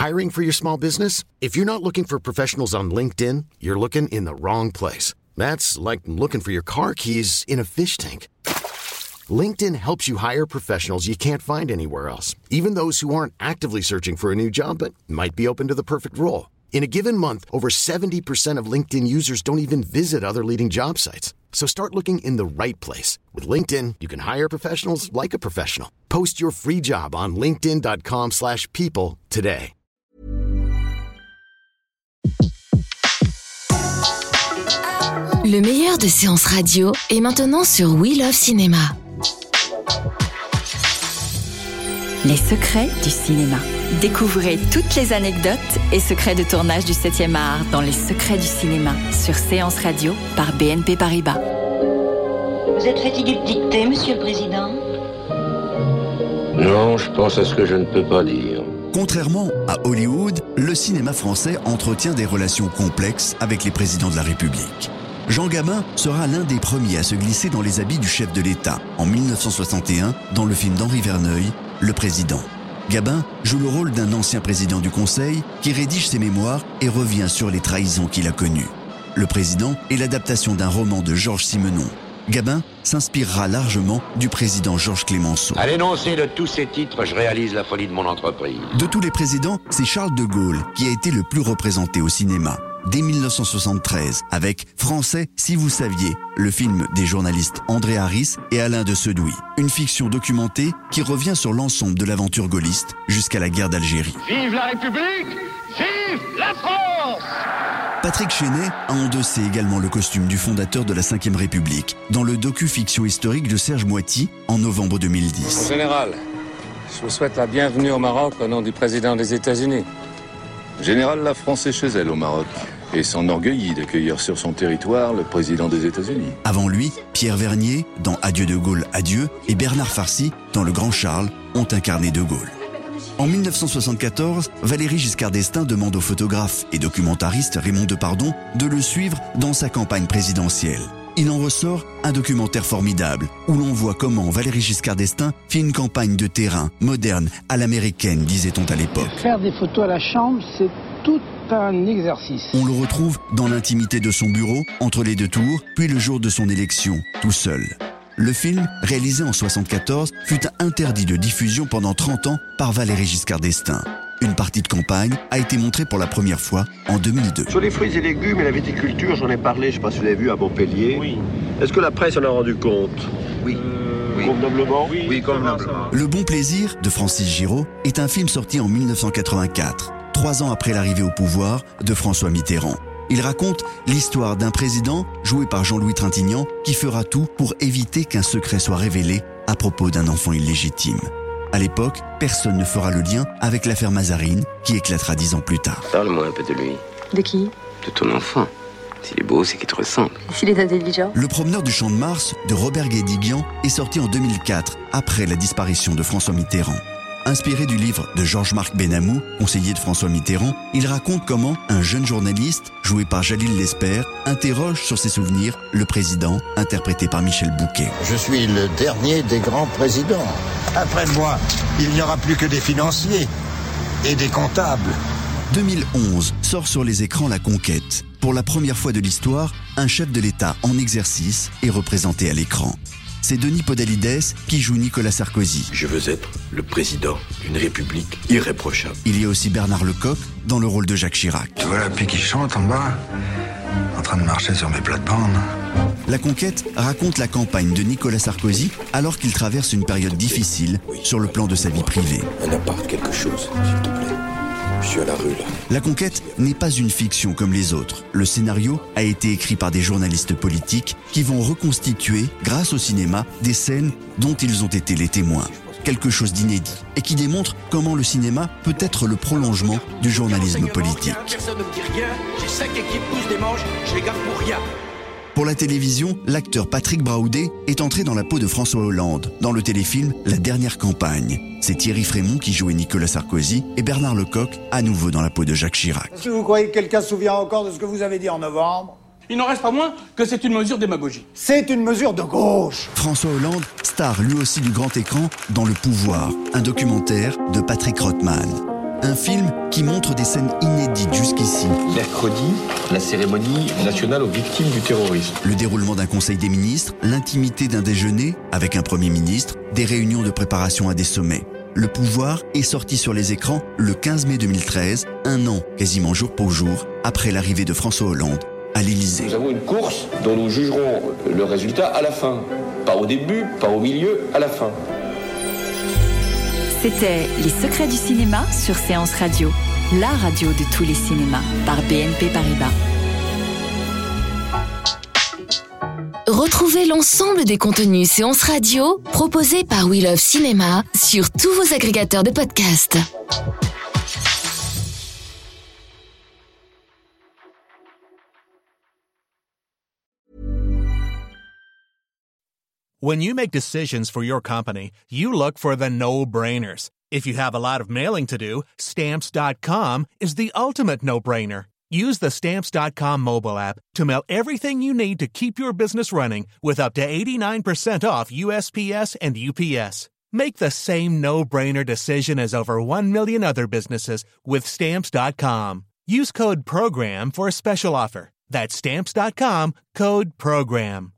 Hiring for your small business? If you're not looking for professionals on LinkedIn, you're looking in the wrong place. That's like looking for your car keys in a fish tank. LinkedIn helps you hire professionals you can't find anywhere else, even those who aren't actively searching for a new job but might be open to the perfect role. In a given month, over 70% of LinkedIn users don't even visit other leading job sites. So start looking in the right place. With LinkedIn, you can hire professionals like a professional. Post your free job on linkedin.com/people today. Le meilleur de séances radio est maintenant sur We Love Cinéma. Les secrets du cinéma. Découvrez toutes les anecdotes et secrets de tournage du 7e art dans Les secrets du cinéma sur Séance Radio par BNP Paribas. Vous êtes fatigué de dicter, Monsieur le Président ? Non, je pense à ce que je ne peux pas dire. Contrairement à Hollywood, le cinéma français entretient des relations complexes avec les présidents de la République. Jean Gabin sera l'un des premiers à se glisser dans les habits du chef de l'État en 1961 dans le film d'Henri Verneuil, Le Président. Gabin joue le rôle d'un ancien président du Conseil qui rédige ses mémoires et revient sur les trahisons qu'il a connues. Le Président est l'adaptation d'un roman de Georges Simenon. Gabin s'inspirera largement du président Georges Clemenceau. À l'énoncé de tous ces titres, je réalise la folie de mon entreprise. De tous les présidents, c'est Charles de Gaulle qui a été le plus représenté au cinéma. Dès 1973, avec Français si vous saviez, le film des journalistes André Harris et Alain de Sedouy. Une fiction documentée qui revient sur l'ensemble de l'aventure gaulliste jusqu'à la guerre d'Algérie. Vive la République! Vive la France! Patrick Chenet a endossé également le costume du fondateur de la Ve République dans le docu-fiction historique de Serge Moiti en novembre 2010. Général, je vous souhaite la bienvenue au Maroc au nom du président des États-Unis. Général, la France est chez elle au Maroc et s'enorgueillit d'accueillir sur son territoire le président des États-Unis. Avant lui, Pierre Vernier dans Adieu de Gaulle, adieu et Bernard Farcy dans Le Grand Charles ont incarné de Gaulle. En 1974, Valéry Giscard d'Estaing demande au photographe et documentariste Raymond Depardon de le suivre dans sa campagne présidentielle. Il en ressort un documentaire formidable où l'on voit comment Valéry Giscard d'Estaing fait une campagne de terrain moderne à l'américaine, disait-on à l'époque. Faire des photos à la chambre, c'est tout un exercice. On le retrouve dans l'intimité de son bureau, entre les deux tours, puis le jour de son élection, tout seul. Le film, réalisé en 1974, fut interdit de diffusion pendant 30 ans par Valéry Giscard d'Estaing. Une partie de campagne a été montrée pour la première fois en 2002. Sur les fruits et légumes et la viticulture, j'en ai parlé, je ne sais pas si vous l'avez vu, à Montpellier. Oui. Est-ce que la presse en a rendu compte ? Oui. Convenablement ? Oui, convenablement. Le Bon Plaisir de Francis Giraud est un film sorti en 1984, 3 ans après l'arrivée au pouvoir de François Mitterrand. Il raconte l'histoire d'un président, joué par Jean-Louis Trintignant, qui fera tout pour éviter qu'un secret soit révélé à propos d'un enfant illégitime. À l'époque, personne ne fera le lien avec l'affaire Mazarine, qui éclatera 10 ans plus tard. Parle-moi un peu de lui. De qui ? De ton enfant. S'il est beau, c'est qu'il te ressemble. S'il est intelligent. Le promeneur du Champ de Mars de Robert Guédiguian est sorti en 2004, après la disparition de François Mitterrand. Inspiré du livre de Georges-Marc Benamou, conseiller de François Mitterrand, il raconte comment un jeune journaliste, joué par Jalil Lesper, interroge sur ses souvenirs le président, interprété par Michel Bouquet. Je suis le dernier des grands présidents. Après moi, il n'y aura plus que des financiers et des comptables. 2011 sort sur les écrans La Conquête. Pour la première fois de l'histoire, un chef de l'État en exercice est représenté à l'écran. C'est Denis Podalides qui joue Nicolas Sarkozy. Je veux être le président d'une république irréprochable. Il y a aussi Bernard Lecoq dans le rôle de Jacques Chirac. Tu vois la pluie qui chante en bas, en train de marcher sur mes plates-bandes. La Conquête raconte la campagne de Nicolas Sarkozy alors qu'il traverse une période difficile sur le plan de sa vie privée. Un appart, quelque chose, s'il te plaît. Je suis à la rue, là. La Conquête n'est pas une fiction comme les autres. Le scénario a été écrit par des journalistes politiques qui vont reconstituer, grâce au cinéma, des scènes dont ils ont été les témoins. Quelque chose d'inédit et qui démontre comment le cinéma peut être le prolongement du journalisme politique. Personne ne me dit rien, j'ai 5 équipes, poussent des manches, je les garde pour rien. Pour la télévision, l'acteur Patrick Braoudet est entré dans la peau de François Hollande dans le téléfilm La Dernière Campagne. C'est Thierry Frémont qui jouait Nicolas Sarkozy et Bernard Lecoq à nouveau dans la peau de Jacques Chirac. Est-ce que vous croyez que quelqu'un se souvient encore de ce que vous avez dit en novembre ? Il n'en reste pas moins que c'est une mesure démagogique. C'est une mesure de gauche. François Hollande, star lui aussi du grand écran dans Le Pouvoir, un documentaire de Patrick Rothman. Un film qui montre des scènes inédites jusqu'ici. Mercredi, la cérémonie nationale aux victimes du terrorisme. Le déroulement d'un conseil des ministres, l'intimité d'un déjeuner avec un Premier ministre, des réunions de préparation à des sommets. Le pouvoir est sorti sur les écrans le 15 mai 2013, un an, quasiment jour pour jour, après l'arrivée de François Hollande à l'Élysée. Nous avons une course dont nous jugerons le résultat à la fin. Pas au début, pas au milieu, à la fin. C'était Les Secrets du cinéma sur Séance Radio, la radio de tous les cinémas, par BNP Paribas. Retrouvez l'ensemble des contenus Séance Radio proposés par We Love Cinéma sur tous vos agrégateurs de podcasts. When you make decisions for your company, you look for the no-brainers. If you have a lot of mailing to do, Stamps.com is the ultimate no-brainer. Use the Stamps.com mobile app to mail everything you need to keep your business running with up to 89% off USPS and UPS. Make the same no-brainer decision as over 1 million other businesses with Stamps.com. Use code PROGRAM for a special offer. That's Stamps.com, code PROGRAM.